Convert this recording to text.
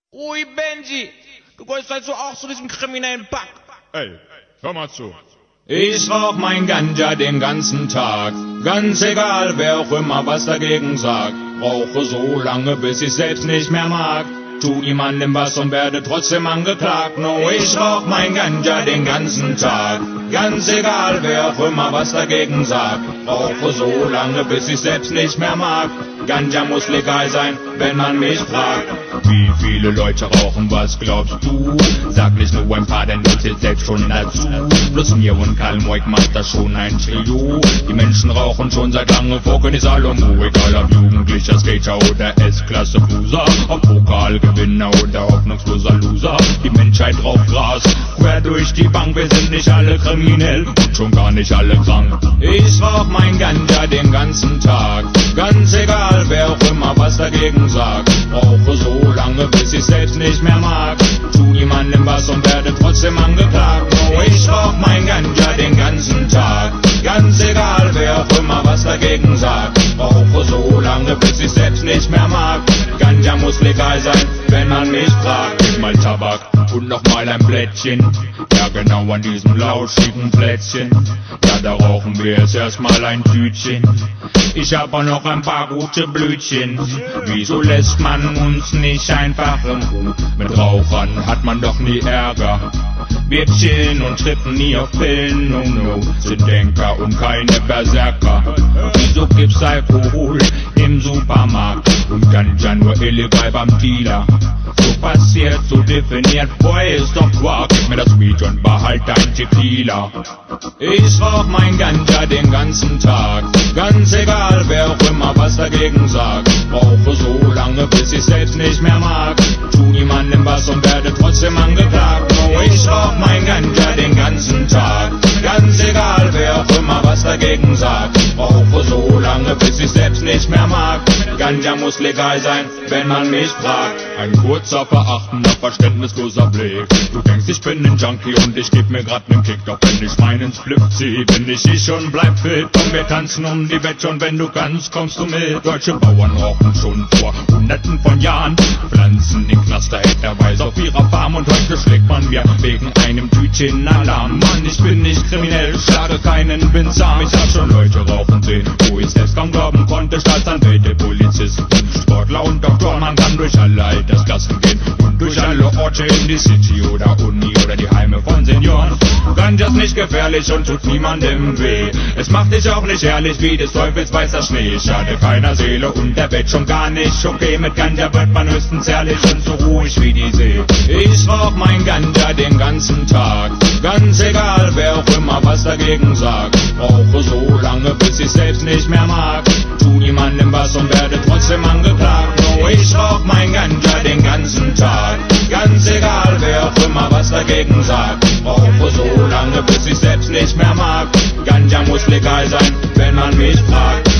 Ui, Benji, du gehörst halt so auch zu diesem kriminellen Pack. Ey, hör mal zu. Ich rauch mein Ganja den ganzen Tag, ganz egal, wer auch immer was dagegen sagt. Rauche so lange, bis ich selbst nicht mehr mag. Tu niemandem was und werde trotzdem angeklagt. No, ich rauch mein Ganja den ganzen Tag, ganz egal, wer auch immer was dagegen sagt. Rauche so lange, bis ich selbst nicht mehr mag. Ganja muss legal sein, wenn man mich fragt. Wie viele Leute rauchen, was glaubst du? Sag nicht nur ein paar, denn du zählst selbst schon dazu. Plus mir und Karl Moik macht das schon ein Trio. Die Menschen rauchen schon seit lange vor König Salomo. Egal ob jugendlicher Skater oder S-Klasse Fuser, ob Pokalgewinner oder hoffnungsloser Loser. Die Menschheit raucht Gras, quer durch die Bank. Wir sind nicht alle kriminell und schon gar nicht alle krank. Ich rauch mein Ganja den ganzen Tag, ganz egal, wer auch immer was dagegen sagt. Rauche so lange, bis ich selbst nicht mehr mag. Tu niemandem was und werde trotzdem angeklagt. No, ich rauch mein Ganja den ganzen Tag, ganz egal, wer auch immer was dagegen sagt. Rauche so lange, bis ich selbst nicht mehr mag. Ganja muss legal sein, wenn man mich fragt. Gib mal Tabak und noch mal ein Blättchen. Ja, genau an diesem lauschigen Plätzchen. Ja, da rauchen wir jetzt erstmal ein Tütchen. Ich hab auch noch ein paar gute Blütchen. Wieso lässt man uns nicht einfach in Ruhe? Mit Rauchern hat man doch nie Ärger. Wir chillen und trippen nie auf Pillen, no no, sind Denker und keine Berserker. Wieso gibt's Alkohol im Supermarkt und Ganja nur illegal beim Dealer? So passiert, so definiert, boy, ist doch Quark. Gib mir das Weed und behalt dein Tequila. Ich rauch mein Ganja den ganzen Tag, ganz egal, wer auch immer was dagegen sagt. Rauche so lange, bis ich selbst nicht mehr mag. Tu niemandem was und werde trotzdem angeklagt. No, ich rauch mein Ganja den ganzen Tag, ganz egal, wer auch immer was dagegen sagt. Rauche so lange, bis ich selbst nicht mehr mag. Ganja muss legal sein, wenn man mich fragt. Ein kurzer, verachtender, verständnisloser Blick. Du denkst, ich bin ein Junkie und ich geb mir grad nen Kick. Doch wenn ich meinen Spliff zieh, bin ich und bleib fit. Komm, wir tanzen um die Wette und wenn du kannst, kommst du mit. Deutsche Bauern rauchen schon vor Hunderten von Jahren. Pflanzen den Knaster hektarweise auf ihrer Farm. Und heute schlägt man mir wegen einem Tütchen Alarm. Mann, ich bin nicht kriminell, schlage keinen, bin zahm. Ich hab schon Leute rauchen sehen, wo ich selbst kaum glauben konnte. Staatsanwälte, Polizisten, Sportler und Doktoren. Man kann durch alle Altersklassen gehen und durch alle Orte in die City oder Uni oder die Heime von Senioren. Ganja ist nicht gefährlich und tut niemandem weh. Es macht dich auch nicht herrlich wie des Teufels weißer Schnee. Schade keiner Seele und der Welt schon gar nicht. Okay, mit Ganja wird man höchstens ehrlich und so ruhig wie die See. Ich rauch mein Ganja den ganzen Tag, ganz egal, wer auch immer was dagegen sagt. Rauche so lange, bis ich selbst nicht mehr mag. Tu niemandem was und werde trotzdem angeklagt. No, ich rauch mein Ganja den ganzen Tag, ganz egal, wer auch immer was dagegen sagt. Rauche so lange, bis ich selbst nicht mehr mag. Ganja muss legal sein, wenn man mich fragt.